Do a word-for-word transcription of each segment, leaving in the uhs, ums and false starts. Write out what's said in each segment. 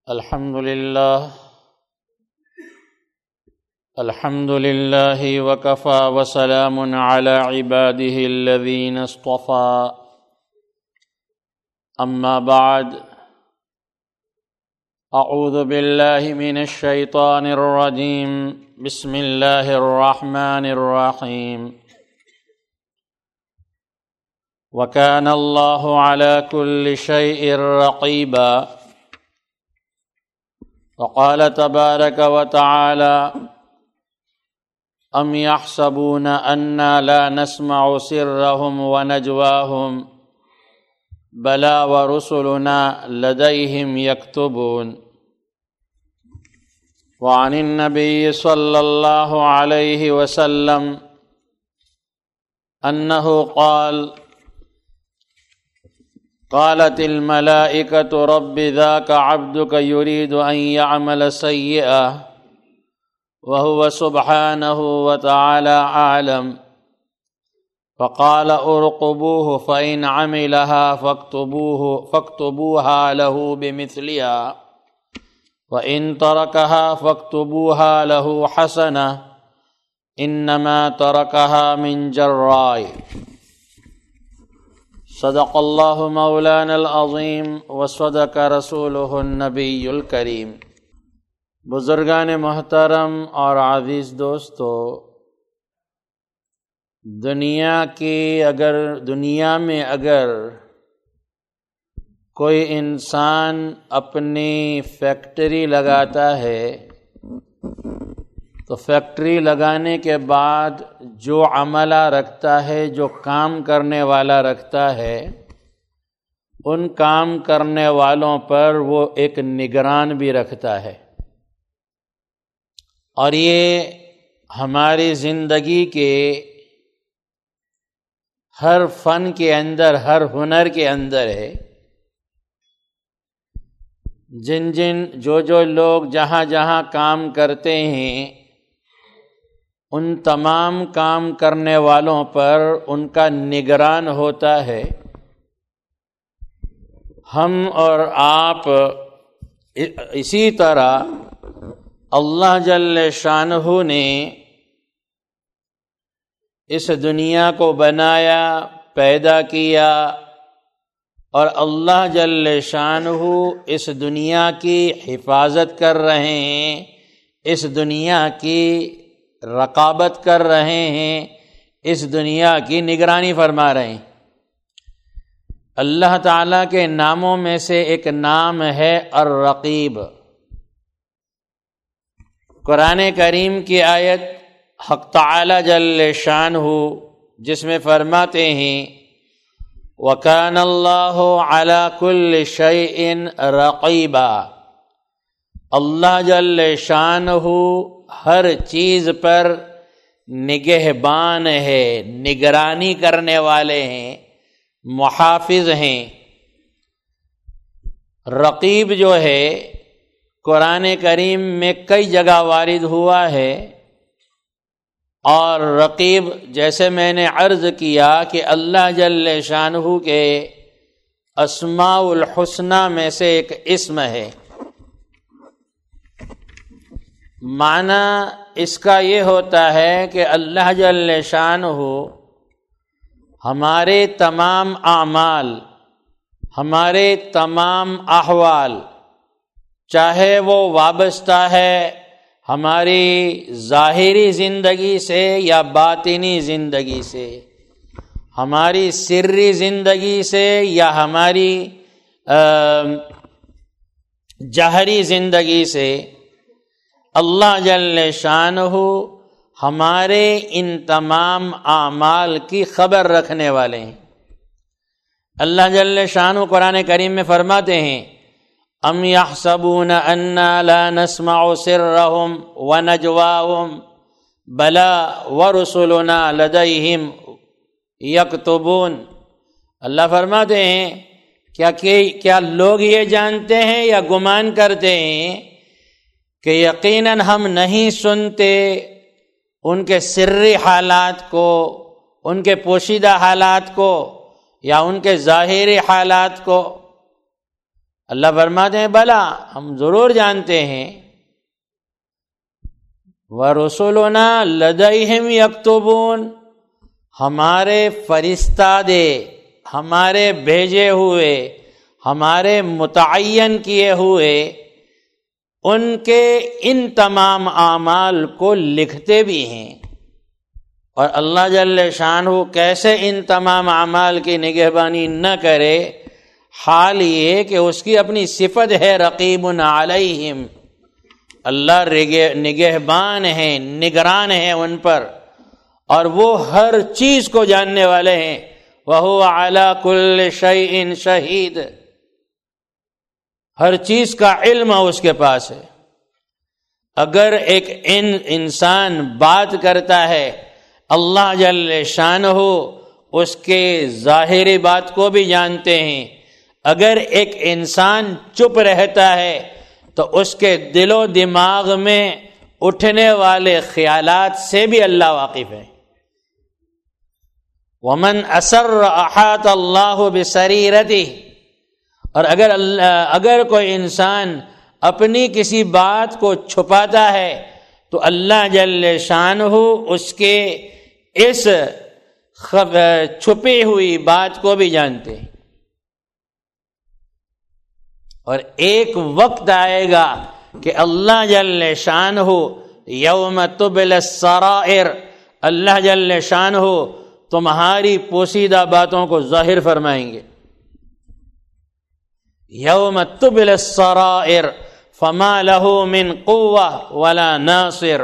الحمد لله الحمد لله وكفى وسلام على عباده الذين اصطفى أما بعد أعوذ بالله من الشيطان الرجيم بسم الله الرحمن الرحيم وكان الله على كل شيء رقيبا وقال تبارك وتعالى أم يحسبون أنا لا نسمع سرهم ونجواهم بلى ورسلنا لديهم يكتبون وعن النبي صلى الله عليه وسلم أنه قال قالت الملائكة رب ذاك عبدك يريد أن يعمل سيئا وهو سبحانه وتعالى أعلم فقال ارقبوه فإن عملها فاكتبوه فاكتبوها له بمثلها وإن تركها فاكتبوها له حسنة إنما تركها من جراء صدق اللہ مولانا العظیم وصدق رسولہ النبی الکریم۔ بزرگان محترم اور عزیز دوستو، دنیا کی اگر دنیا میں اگر کوئی انسان اپنی فیکٹری لگاتا ہے تو فیکٹری لگانے کے بعد جو عملہ رکھتا ہے، جو کام کرنے والا رکھتا ہے، ان کام کرنے والوں پر وہ ایک نگران بھی رکھتا ہے۔ اور یہ ہماری زندگی کے ہر فن کے اندر، ہر ہنر کے اندر ہے۔ جن جن جو جو لوگ جہاں جہاں کام کرتے ہیں، ان تمام کام کرنے والوں پر ان کا نگران ہوتا ہے۔ ہم اور آپ اسی طرح اللہ جل شانہ نے اس دنیا کو بنایا، پیدا کیا، اور اللہ جل شانہ اس دنیا کی حفاظت کر رہے ہیں، اس دنیا کی رقابت کر رہے ہیں، اس دنیا کی نگرانی فرما رہے ہیں۔ اللہ تعالیٰ کے ناموں میں سے ایک نام ہے الرقیب۔ قرآن کریم کی آیت حق تعالی جل شانہ جس میں فرماتے ہیں وَكَانَ اللَّهُ عَلَى كُلِّ شَيْءٍ رَقِيبًا، اللہ جل شانہ ہر چیز پر نگہبان ہے، نگرانی کرنے والے ہیں، محافظ ہیں۔ رقیب جو ہے قرآن کریم میں کئی جگہ وارد ہوا ہے، اور رقیب جیسے میں نے عرض کیا کہ اللہ جل شانہ کے اسماء الحسنی میں سے ایک اسم ہے۔ معنی اس کا یہ ہوتا ہے کہ اللہ جل شانہ ہمارے تمام اعمال، ہمارے تمام احوال، چاہے وہ وابستہ ہے ہماری ظاہری زندگی سے یا باطنی زندگی سے، ہماری سری زندگی سے یا ہماری جہری زندگی سے، اللہ جل شانہ ہمارے ان تمام اعمال کی خبر رکھنے والے ہیں۔ اللہ جل شانہ قرآن کریم میں فرماتے ہیں ام یحسبون انا لا نسمع سرهم ونجواهم بلا ورسلنا لدیہم یکتبون۔ اللہ فرماتے ہیں کیا کہ کیا لوگ یہ جانتے ہیں یا گمان کرتے ہیں کہ یقیناً ہم نہیں سنتے ان کے سری حالات کو، ان کے پوشیدہ حالات کو، یا ان کے ظاہری حالات کو؟ اللہ فرماتے ہیں بلا ہم ضرور جانتے ہیں، وَرُسُلُنَا لَدَيْهِمْ يَكْتُبُونَ، ہمارے فرستادے، ہمارے بھیجے ہوئے، ہمارے متعین کیے ہوئے ان کے ان تمام اعمال کو لکھتے بھی ہیں۔ اور اللہ جل شانہ کیسے ان تمام اعمال کی نگہبانی نہ کرے، حال یہ کہ اس کی اپنی صفت ہے رقیب علیہم، اللہ نگہبان ہیں، نگران ہیں ان پر، اور وہ ہر چیز کو جاننے والے ہیں۔ وَهُوَ عَلَى كُلِّ شَيْءٍ شَهِيدٌ، ہر چیز کا علم اس کے پاس ہے۔ اگر ایک ان انسان بات کرتا ہے، اللہ جل شانہ اس کے ظاہری بات کو بھی جانتے ہیں۔ اگر ایک انسان چپ رہتا ہے تو اس کے دل و دماغ میں اٹھنے والے خیالات سے بھی اللہ واقف ہے۔ وَمَنْ أَسَرَّ أَحَاطَ اللَّهُ بِسَرِيرَتِهِ، اور اگر اللہ اگر کوئی انسان اپنی کسی بات کو چھپاتا ہے تو اللہ جل شانہ اس کے اس چھپی ہوئی بات کو بھی جانتے ہیں۔ اور ایک وقت آئے گا کہ اللہ جل شانہ یوم تبلی السرائر، اللہ جل شانہ تمہاری پوشیدہ باتوں کو ظاہر فرمائیں گے۔ یوم تبلی السرائر فما له من قوة ولا ناصر،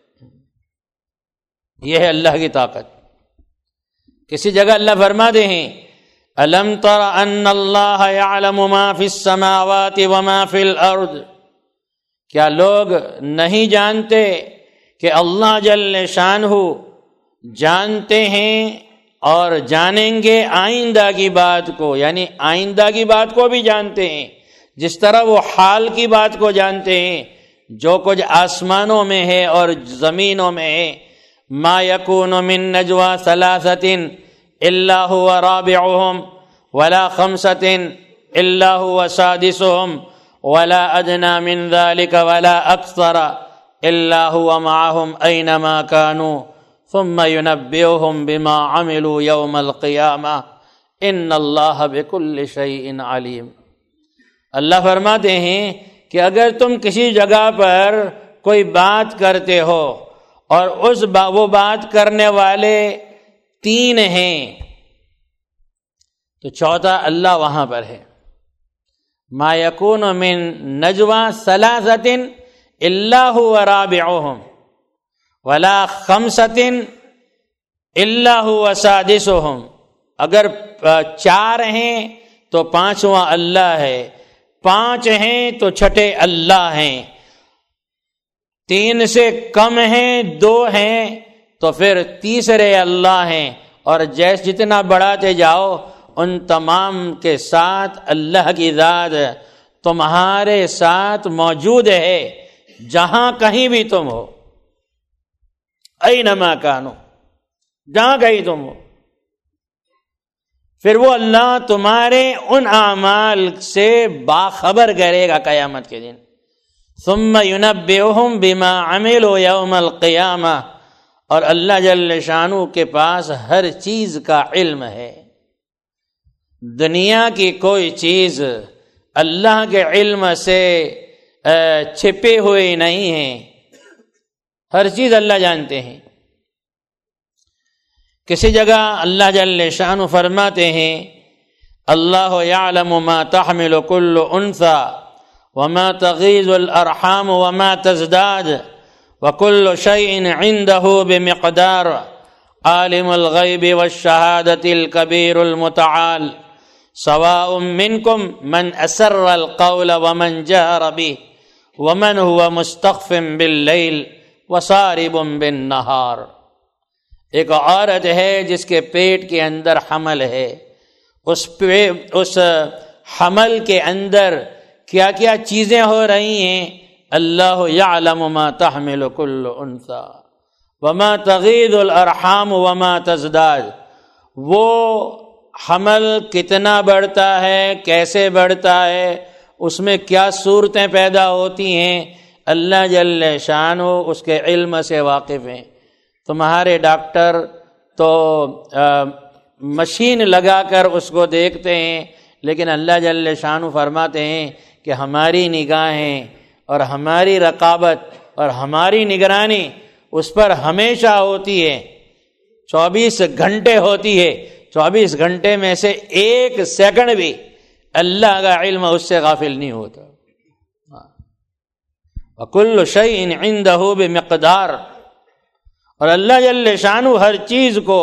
یہ ہے اللہ کی طاقت۔ کسی جگہ اللہ فرماتے ہیں الم تر ان اللہ یعلم ما فی السماوات وما فی الارض، کیا لوگ نہیں جانتے کہ اللہ جل شانہ جانتے ہیں اور جانیں گے آئندہ کی بات کو، یعنی آئندہ کی بات کو بھی جانتے ہیں، جس طرح وہ حال کی بات کو جانتے ہیں، جو کچھ آسمانوں میں ہے اور زمینوں میں ہے۔ ما یکون من نجوى ثلاثة الا هو رابعهم ولا خمسة الا هو سادسهم ولا ادنى من ذلك ولا اكثر الا هو معهم اينما كانوا ثم ينبئهم بما عملوا يوم القيامة ان الله بكل شيء عليم۔ اللہ فرماتے ہیں کہ اگر تم کسی جگہ پر کوئی بات کرتے ہو اور اس با وہ بات کرنے والے تین ہیں تو چوتھا اللہ وہاں پر ہے۔ ما یکون من نجوى ثلاثة الا هو رابعهم ولا خمسة الا هو سادسهم، اگر چار ہیں تو پانچواں اللہ ہے، پانچ ہیں تو چھٹے اللہ ہیں، تین سے کم ہیں دو ہیں تو پھر تیسرے اللہ ہیں، اور جیس جتنا بڑھاتے جاؤ ان تمام کے ساتھ اللہ کی ذات تمہارے ساتھ موجود ہے، جہاں کہیں بھی تم ہو، اینما کانو، جہاں کہیں تم ہو۔ پھر وہ اللہ تمہارے ان اعمال سے باخبر کرے گا قیامت کے دن۔ ثم ينبئهم بما عملوا يوم القیامہ، اور اللہ جل شانہ کے پاس ہر چیز کا علم ہے۔ دنیا کی کوئی چیز اللہ کے علم سے چھپی ہوئی نہیں ہے، ہر چیز اللہ جانتے ہیں۔ کسی جگہ اللہ جل شانہ فرماتے ہیں اللہ یعلم ما تحمل كل انثى وما تغیض الارحام وما تزداد وكل شيء عنده بمقدار عالم الغیب والشہادة الكبیر المتعال سواء منكم من اسر القول ومن جهر به ومن هو مستخف باللیل وسارب بالنہار۔ ایک عورت ہے جس کے پیٹ کے اندر حمل ہے، اس پہ اس حمل کے اندر کیا کیا چیزیں ہو رہی ہیں، اللہ یعلم ما تحمل كل انثى وما تغیض الارحام وما تزداد، وہ حمل کتنا بڑھتا ہے، کیسے بڑھتا ہے، اس میں کیا صورتیں پیدا ہوتی ہیں، اللہ جل شانہ اس کے علم سے واقف ہیں۔ تمہارے ڈاکٹر تو مشین لگا کر اس کو دیکھتے ہیں، لیکن اللہ جل شانہ فرماتے ہیں کہ ہماری نگاہیں اور ہماری رقابت اور ہماری نگرانی اس پر ہمیشہ ہوتی ہے، چوبیس گھنٹے ہوتی ہے، چوبیس گھنٹے میں سے ایک سیکنڈ بھی اللہ کا علم اس سے غافل نہیں ہوتا۔ وَكُلُّ شَيْءٍ عِندَهُ بِمِقْدَارٍ، اور اللہ جل شانہ ہر چیز کو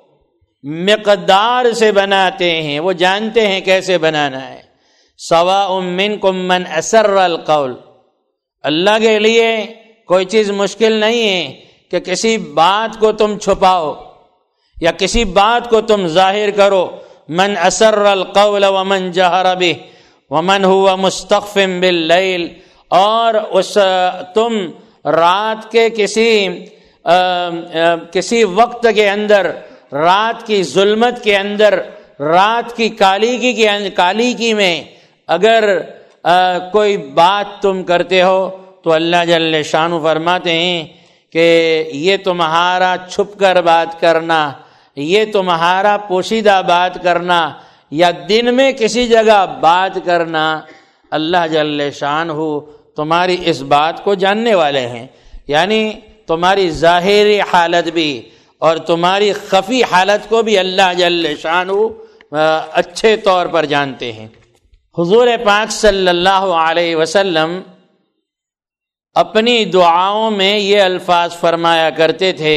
مقدار سے بناتے ہیں، وہ جانتے ہیں کیسے بنانا ہے۔ سواء منکم من اسر القول، اللہ کے لیے کوئی چیز مشکل نہیں ہے کہ کسی بات کو تم چھپاؤ یا کسی بات کو تم ظاہر کرو۔ من اسر القول ومن جہر بہ ومن هو مستخف باللیل، اور اس تم رات کے کسی آ, آ, کسی وقت کے اندر، رات کی ظلمت کے اندر، رات کی کالیکی کے کالیکی میں اگر آ, کوئی بات تم کرتے ہو تو اللہ جل شانہ فرماتے ہیں کہ یہ تمہارا چھپ کر بات کرنا، یہ تمہارا پوشیدہ بات کرنا یا دن میں کسی جگہ بات کرنا، اللہ جل شانہ تمہاری اس بات کو جاننے والے ہیں۔ یعنی تمہاری ظاہری حالت بھی اور تمہاری خفی حالت کو بھی اللہ جل شانہ اچھے طور پر جانتے ہیں۔ حضور پاک صلی اللہ علیہ وسلم اپنی دعاؤں میں یہ الفاظ فرمایا کرتے تھے،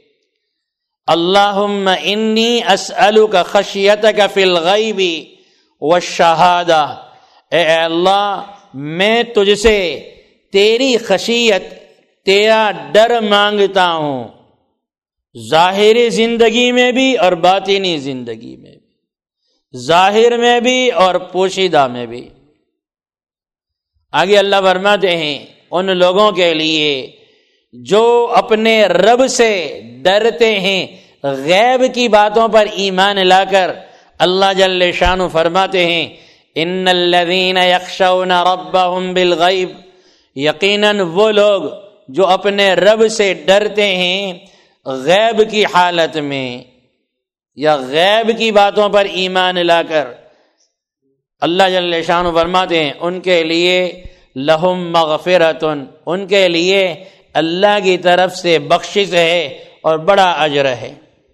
اللہم انی اسألک خشیتک فی الغیب والشہادہ، اے اللہ میں تجھ سے تیری خشیت، تیرا ڈر مانگتا ہوں، ظاہری زندگی میں بھی اور باطنی زندگی میں بھی، ظاہر میں بھی اور پوشیدہ میں بھی۔ آگے اللہ فرماتے ہیں ان لوگوں کے لیے جو اپنے رب سے ڈرتے ہیں غیب کی باتوں پر ایمان لا کر، اللہ جل شانہ فرماتے ہیں ان الذین یخشون ربهم بالغیب، یقیناً وہ لوگ جو اپنے رب سے ڈرتے ہیں غیب کی حالت میں یا غیب کی باتوں پر ایمان لا کر، اللہ جل شانہ فرماتے ہیں ان کے لیے لہم مغفرۃ، ان کے لیے اللہ کی طرف سے بخشش ہے اور بڑا اجر ہے۔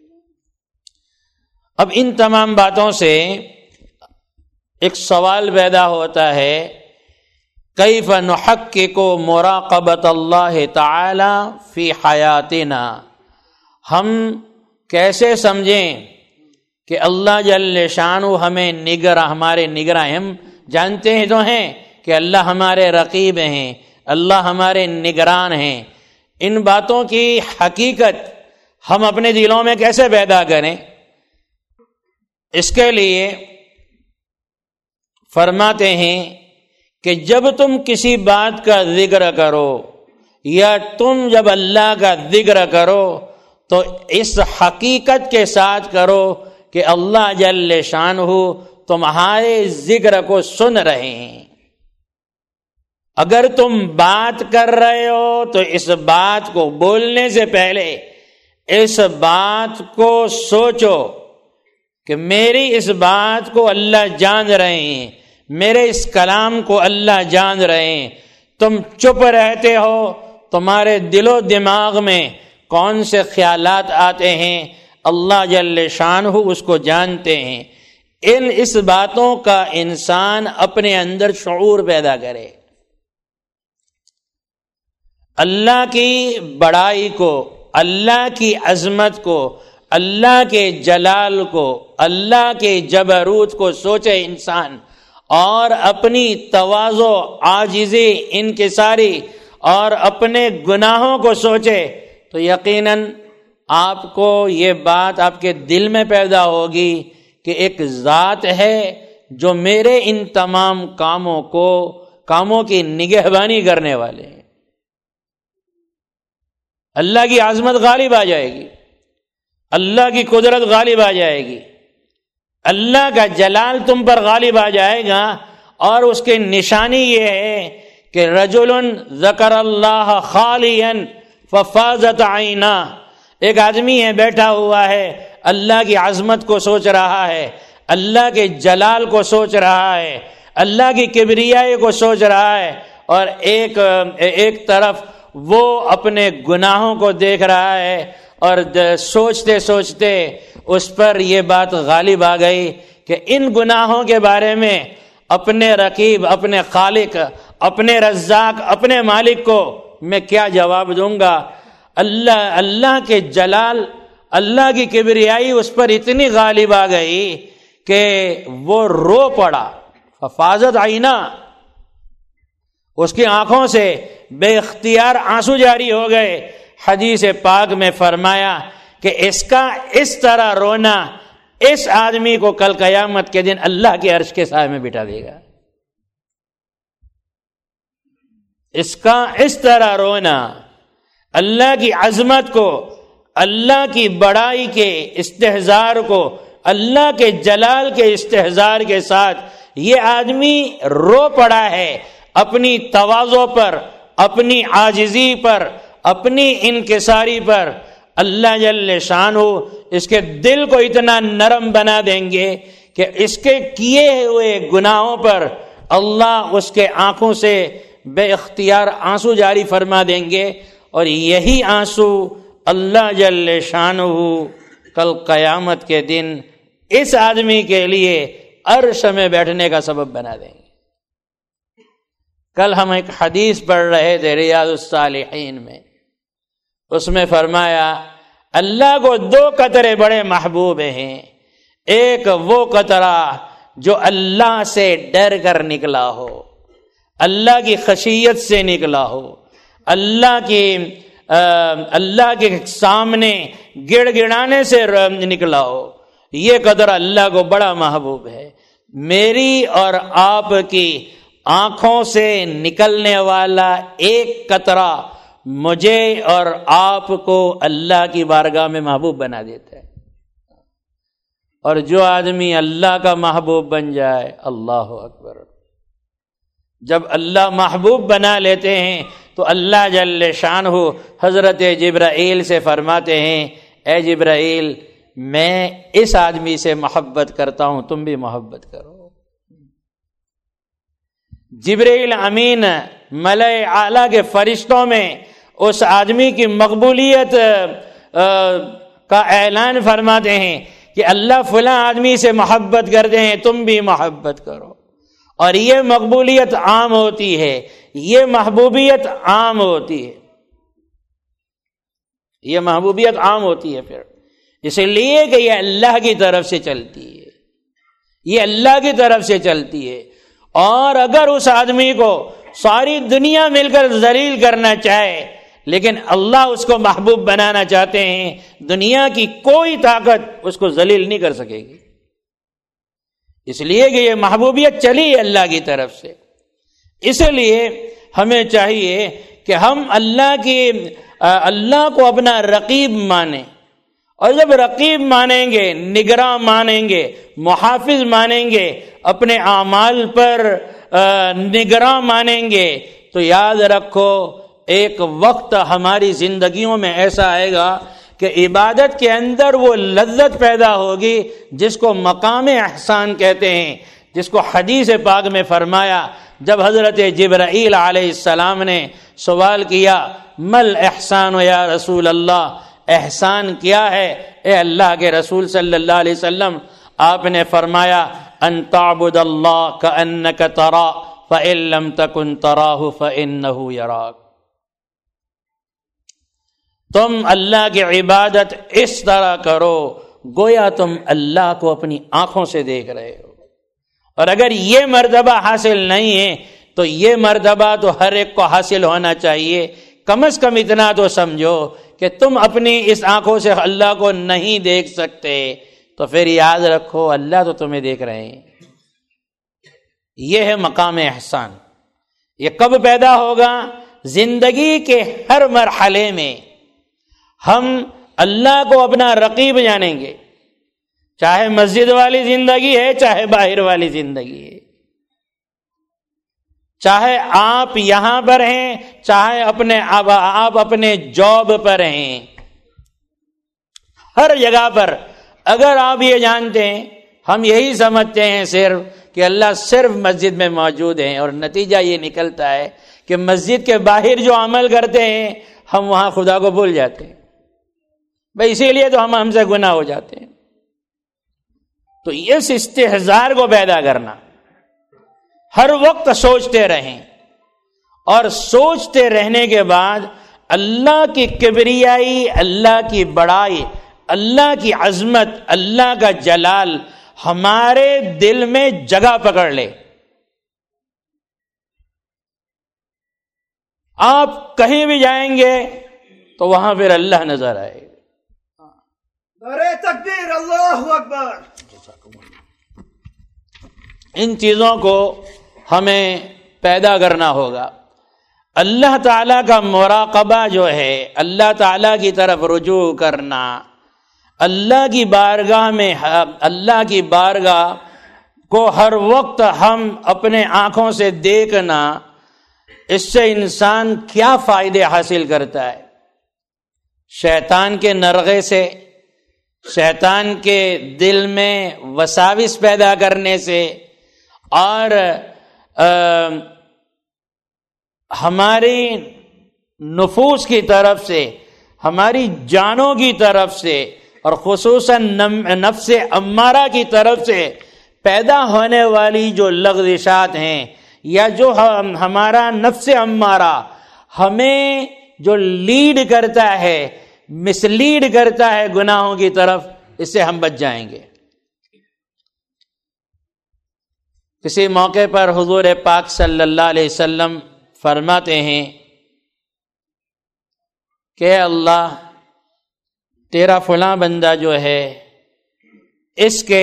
اب ان تمام باتوں سے ایک سوال پیدا ہوتا ہے، کیف نحقق مراقبۃ اللہ تعالی فی حیاتنا، ہم کیسے سمجھیں کہ اللہ جل شانہ ہمیں نگراں، ہمارے نگراں، ہم جانتے ہیں تو ہیں کہ اللہ ہمارے رقیب ہیں، اللہ ہمارے نگران ہیں، ان باتوں کی حقیقت ہم اپنے دلوں میں کیسے پیدا کریں؟ اس کے لیے فرماتے ہیں کہ جب تم کسی بات کا ذکر کرو یا تم جب اللہ کا ذکر کرو تو اس حقیقت کے ساتھ کرو کہ اللہ جل شانہ تمہارے ذکر کو سن رہے ہیں۔ اگر تم بات کر رہے ہو تو اس بات کو بولنے سے پہلے اس بات کو سوچو کہ میری اس بات کو اللہ جان رہے ہیں، میرے اس کلام کو اللہ جان رہے ہیں۔ تم چپ رہتے ہو، تمہارے دل و دماغ میں کون سے خیالات آتے ہیں اللہ جل شانہ اس کو جانتے ہیں۔ ان اس باتوں کا انسان اپنے اندر شعور پیدا کرے، اللہ کی بڑائی کو، اللہ کی عظمت کو، اللہ کے جلال کو، اللہ کے جبروت کو سوچے انسان، اور اپنی تواضع، عاجزی، انکساری اور اپنے گناہوں کو سوچے تو یقیناً آپ کو یہ بات آپ کے دل میں پیدا ہوگی کہ ایک ذات ہے جو میرے ان تمام کاموں کو کاموں کی نگہبانی کرنے والے ہیں۔ اللہ کی عظمت غالب آ جائے گی، اللہ کی قدرت غالب آ جائے گی، اللہ کا جلال تم پر غالب آ جائے گا، اور اس کی نشانی یہ ہے کہ رجل ذکر اللہ خالیا ففاضت عینا، ایک آدمی ہے بیٹھا ہوا ہے، اللہ کی عظمت کو سوچ رہا ہے، اللہ کے جلال کو سوچ رہا ہے، اللہ کی کبریائی کو سوچ رہا ہے، اور ایک ایک طرف وہ اپنے گناہوں کو دیکھ رہا ہے، اور سوچتے سوچتے اس پر یہ بات غالب آ گئی کہ ان گناہوں کے بارے میں اپنے رقیب، اپنے خالق، اپنے رزاق، اپنے مالک کو میں کیا جواب دوں گا؟ اللہ اللہ کے جلال، اللہ کی کبریائی اس پر اتنی غالب آ گئی کہ وہ رو پڑا، ففاضت عینا، اس کی آنکھوں سے بے اختیار آنسو جاری ہو گئے۔ حدیث پاک میں فرمایا کہ اس کا اس طرح رونا اس آدمی کو کل قیامت کے دن اللہ کے عرش کے سائے میں بٹھا دے گا۔ اس کا اس طرح رونا اللہ کی عظمت کو، اللہ کی بڑائی کے استحضار کو، اللہ کے جلال کے استحضار کے ساتھ یہ آدمی رو پڑا ہے اپنی تواضع پر، اپنی عاجزی پر، اپنی انکساری پر۔ اللہ جل شانہ اس کے دل کو اتنا نرم بنا دیں گے کہ اس کے کیے ہوئے گناہوں پر اللہ اس کے آنکھوں سے بے اختیار آنسو جاری فرما دیں گے، اور یہی آنسو اللہ جل شانہ کل قیامت کے دن اس آدمی کے لیے عرش میں بیٹھنے کا سبب بنا دیں گے۔ کل ہم ایک حدیث پڑھ رہے تھے ریاض الصالحین میں، اس میں فرمایا اللہ کو دو قطرے بڑے محبوب ہیں، ایک وہ قطرہ جو اللہ سے ڈر کر نکلا ہو، اللہ کی خشیت سے نکلا ہو، اللہ کی اللہ کے سامنے گڑ گڑانے سے نکلا ہو، یہ قطرہ اللہ کو بڑا محبوب ہے۔ میری اور آپ کی آنکھوں سے نکلنے والا ایک قطرہ مجھے اور آپ کو اللہ کی بارگاہ میں محبوب بنا دیتا ہے، اور جو آدمی اللہ کا محبوب بن جائے، اللہ اکبر، جب اللہ محبوب بنا لیتے ہیں تو اللہ جل شانہ حضرت جبرائیل سے فرماتے ہیں اے جبرائیل میں اس آدمی سے محبت کرتا ہوں، تم بھی محبت کرو۔ جبرائیل امین ملائے اعلیٰ کے فرشتوں میں اس آدمی کی مقبولیت کا اعلان فرماتے ہیں کہ اللہ فلاں آدمی سے محبت کرتے ہیں، تم بھی محبت کرو، اور یہ مقبولیت عام ہوتی ہے، یہ محبوبیت عام ہوتی ہے، یہ محبوبیت عام ہوتی ہے پھر اس لیے کہ یہ اللہ کی طرف سے چلتی ہے، یہ اللہ کی طرف سے چلتی ہے۔ اور اگر اس آدمی کو ساری دنیا مل کر ذلیل کرنا چاہے لیکن اللہ اس کو محبوب بنانا چاہتے ہیں، دنیا کی کوئی طاقت اس کو ذلیل نہیں کر سکے گی، اس لیے کہ یہ محبوبیت چلی ہے اللہ کی طرف سے۔ اس لیے ہمیں چاہیے کہ ہم اللہ کی اللہ کو اپنا رقیب مانیں، اور جب رقیب مانیں گے، نگراں مانیں گے، محافظ مانیں گے، اپنے اعمال پر نگراں مانیں گے، تو یاد رکھو ایک وقت ہماری زندگیوں میں ایسا آئے گا کہ عبادت کے اندر وہ لذت پیدا ہوگی جس کو مقام احسان کہتے ہیں، جس کو حدیث پاک میں فرمایا جب حضرت جبرائیل علیہ السلام نے سوال کیا مل احسان یا رسول اللہ، احسان کیا ہے اے اللہ کے رسول صلی اللہ علیہ وسلم؟ آپ نے فرمایا ان تعبد اللہ کأنک ترا فإن لم تکن تراہ فإنہ یراک، تم اللہ کی عبادت اس طرح کرو گویا تم اللہ کو اپنی آنکھوں سے دیکھ رہے ہو، اور اگر یہ مرتبہ حاصل نہیں ہے تو یہ مرتبہ تو ہر ایک کو حاصل ہونا چاہیے۔ کم از کم اتنا تو سمجھو کہ تم اپنی اس آنکھوں سے اللہ کو نہیں دیکھ سکتے، تو پھر یاد رکھو اللہ تو تمہیں دیکھ رہے ہیں۔ یہ ہے مقام احسان۔ یہ کب پیدا ہوگا؟ زندگی کے ہر مرحلے میں ہم اللہ کو اپنا رقیب جانیں گے، چاہے مسجد والی زندگی ہے چاہے باہر والی زندگی ہے، چاہے آپ یہاں پر ہیں، چاہے اپنے آپ اپنے جاب پر ہیں، ہر جگہ پر اگر آپ یہ جانتے ہیں، ہم یہی سمجھتے ہیں صرف کہ اللہ صرف مسجد میں موجود ہیں، اور نتیجہ یہ نکلتا ہے کہ مسجد کے باہر جو عمل کرتے ہیں ہم وہاں خدا کو بھول جاتے ہیں، بھائی اسی لیے تو ہم ہم سے گناہ ہو جاتے ہیں۔ تو اس استحضار کو پیدا کرنا، ہر وقت سوچتے رہیں، اور سوچتے رہنے کے بعد اللہ کی کبریائی، اللہ کی بڑائی، اللہ کی عظمت، اللہ کا جلال ہمارے دل میں جگہ پکڑ لے۔ آپ کہیں بھی جائیں گے تو وہاں پھر اللہ نظر آئے گا۔ نعرہ تکبیر، اللہ اکبر۔ ان چیزوں کو ہمیں پیدا کرنا ہوگا۔ اللہ تعالیٰ کا مراقبہ جو ہے، اللہ تعالیٰ کی طرف رجوع کرنا، اللہ کی بارگاہ میں، اللہ کی بارگاہ کو ہر وقت ہم اپنے آنکھوں سے دیکھنا، اس سے انسان کیا فائدے حاصل کرتا ہے؟ شیطان کے نرغے سے، شیطان کے دل میں وساوس پیدا کرنے سے، اور ہماری نفوس کی طرف سے، ہماری جانوں کی طرف سے، اور خصوصاً نفس امارہ کی طرف سے پیدا ہونے والی جو لغزشات ہیں، یا جو ہمارا نفس امارہ ہمیں جو لیڈ کرتا ہے، مس لیڈ کرتا ہے گناہوں کی طرف، اس سے ہم بچ جائیں گے۔ کسی موقع پر حضور پاک صلی اللہ علیہ وسلم فرماتے ہیں کہ اللہ، تیرا فلاں بندہ جو ہے، اس کے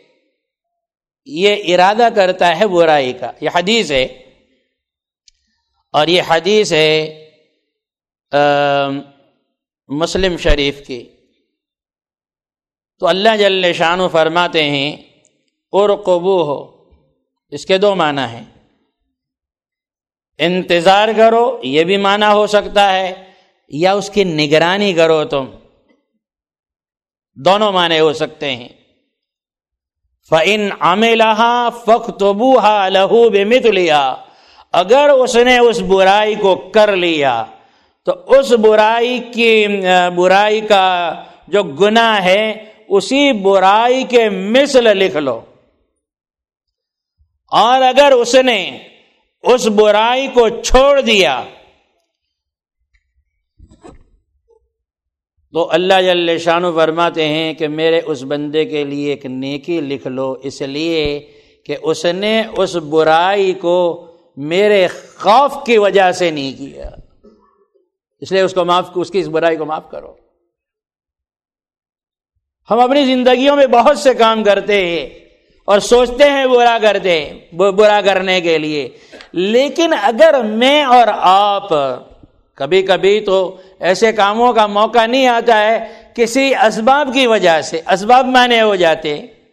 یہ ارادہ کرتا ہے برائی کا۔ یہ حدیث ہے، اور یہ حدیث ہے مسلم شریف کی۔ تو اللہ جل شانہ فرماتے ہیں ارقبوہ، اس کے دو معنی ہیں، انتظار کرو یہ بھی معنی ہو سکتا ہے، یا اس کی نگرانی کرو تم، دونوں معنی ہو سکتے ہیں۔ فَإِنْ عَمِلَهَا فَاكْتُبُوهَا لَهُ بِمِثْلِهَا، اگر اس نے اس برائی کو کر لیا تو اس برائی کی برائی کا جو گناہ ہے اسی برائی کے مثل لکھ لو، اور اگر اس نے اس برائی کو چھوڑ دیا تو اللہ جل شانہ فرماتے ہیں کہ میرے اس بندے کے لیے ایک نیکی لکھ لو، اس لیے کہ اس نے اس برائی کو میرے خوف کی وجہ سے نہیں کیا، اس لیے اس کو معاف، اس کی اس برائی کو معاف کرو۔ ہم اپنی زندگیوں میں بہت سے کام کرتے ہیں اور سوچتے ہیں برا کرتے برا کرنے کے لیے، لیکن اگر میں اور آپ، کبھی کبھی تو ایسے کاموں کا موقع نہیں آتا ہے کسی اسباب کی وجہ سے، اسباب مانے ہو جاتے،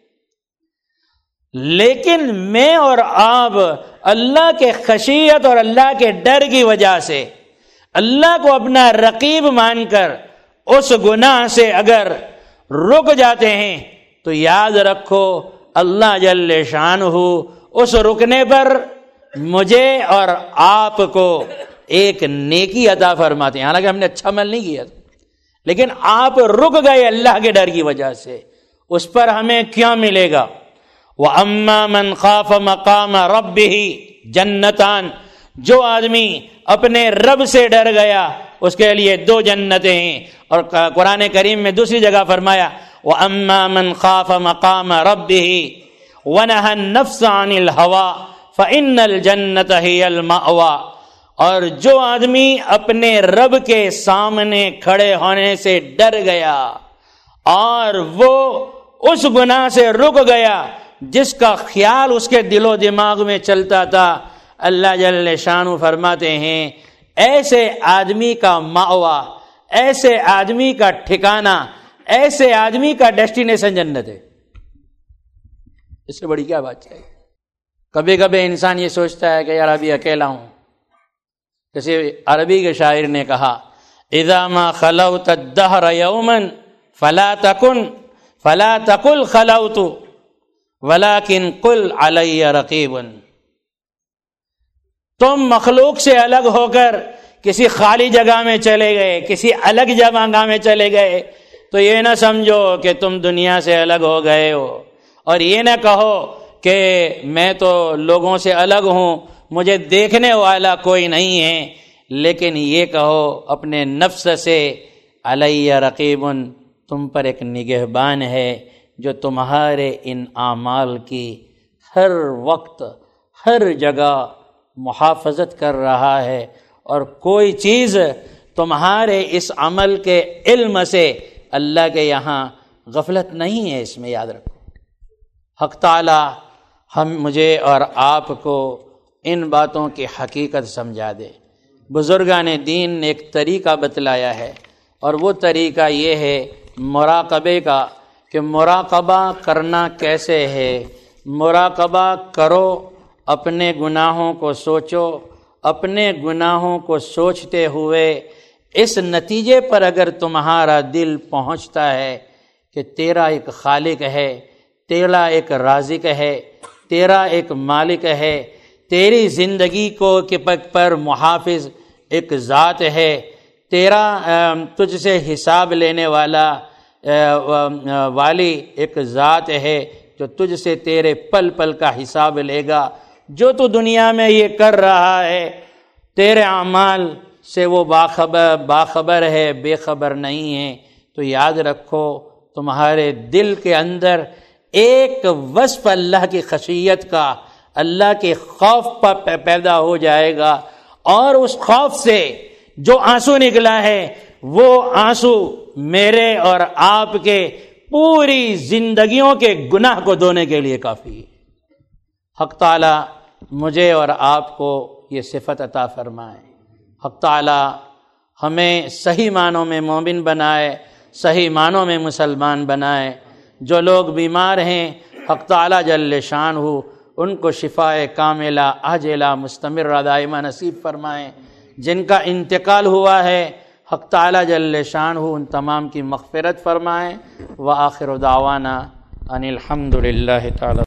لیکن میں اور آپ اللہ کے خشیت اور اللہ کے ڈر کی وجہ سے اللہ کو اپنا رقیب مان کر اس گناہ سے اگر رک جاتے ہیں تو یاد رکھو اللہ جل شانہ اس رکنے پر مجھے اور آپ کو ایک نیکی عطا فرماتے ہیں، حالانکہ ہم نے اچھا عمل نہیں کیا لیکن آپ رک گئے اللہ کے ڈر کی وجہ سے، اس پر ہمیں کیا ملے گا؟ وَأَمَّا مَنْ خَافَ مَقَامَ رَبِّهِ جنتان، جو آدمی اپنے رب سے ڈر گیا اس کے لیے دو جنتیں ہیں، اور قرآن کریم میں دوسری جگہ فرمایا وَأَمَّا مَنْ خَافَ مَقَامَ رَبِّهِ وَنَهَى النَّفْسَ عَنِ الْهَوَىٰ فَإِنَّ الْجَنَّةَ هِيَ الْمَأْوَىٰ، اور جو آدمی اپنے رب کے سامنے کھڑے ہونے سے ڈر گیا اور وہ اس گناہ سے رک گیا جس کا خیال اس کے دل و دماغ میں چلتا تھا، اللہ جل شانہ فرماتے ہیں ایسے آدمی کا مأویٰ، ایسے آدمی کا ٹھکانہ، ایسے آدمی کا ڈیسٹینیشن جنت ہے۔ اس سے بڑی کیا بات چاہیے؟ کبھی کبھی انسان یہ سوچتا ہے کہ یار ابھی اکیلا ہوں. کسی عربی کے شاعر نے کہا اذا ما خلوت الدهر یوما فلا تکن فلا تقل خلوت ولكن قل علی رقیب. تم مخلوق سے الگ ہو کر کسی خالی جگہ میں چلے گئے, کسی الگ جگہ میں چلے گئے, تو یہ نہ سمجھو کہ تم دنیا سے الگ ہو گئے ہو, اور یہ نہ کہو کہ میں تو لوگوں سے الگ ہوں, مجھے دیکھنے والا کوئی نہیں ہے, لیکن یہ کہو اپنے نفس سے علی رقیب, تم پر ایک نگہبان ہے جو تمہارے ان اعمال کی ہر وقت ہر جگہ محافظت کر رہا ہے, اور کوئی چیز تمہارے اس عمل کے علم سے اللہ کے یہاں غفلت نہیں ہے, اس میں یاد رکھو. حق تعالی ہم مجھے اور آپ کو ان باتوں کی حقیقت سمجھا دے. بزرگان دین نے ایک طریقہ بتلایا ہے, اور وہ طریقہ یہ ہے مراقبے کا, کہ مراقبہ کرنا کیسے ہے. مراقبہ کرو, اپنے گناہوں کو سوچو, اپنے گناہوں کو سوچتے ہوئے اس نتیجے پر اگر تمہارا دل پہنچتا ہے کہ تیرا ایک خالق ہے, تیرا ایک رازق ہے, تیرا ایک مالک ہے, تیری زندگی کو کے پر محافظ ایک ذات ہے, تیرا تجھ سے حساب لینے والا والی ایک ذات ہے جو تجھ سے تیرے پل پل کا حساب لے گا. جو تو دنیا میں یہ کر رہا ہے تیرے اعمال سے وہ باخبر باخبر ہے, بے خبر نہیں ہے, تو یاد رکھو تمہارے دل کے اندر ایک وصف اللہ کی خشیت کا, اللہ کے خوف پر پیدا ہو جائے گا, اور اس خوف سے جو آنسو نکلا ہے وہ آنسو میرے اور آپ کے پوری زندگیوں کے گناہ کو دھونے کے لیے کافی ہے. حق تعالی مجھے اور آپ کو یہ صفت عطا فرمائے. حق تعالی ہمیں صحیح معنوں میں مومن بنائے, صحیح معنوں میں مسلمان بنائے. جو لوگ بیمار ہیں حق تعالی جل شانہ ان کو شفائے کاملہ عاجلہ مستمرہ دائمہ نصیب فرمائیں. جن کا انتقال ہوا ہے حق تعالی جل شانہ ان تمام کی مغفرت فرمائیں. وآخر دعوانا ان الحمد للہ تعالی.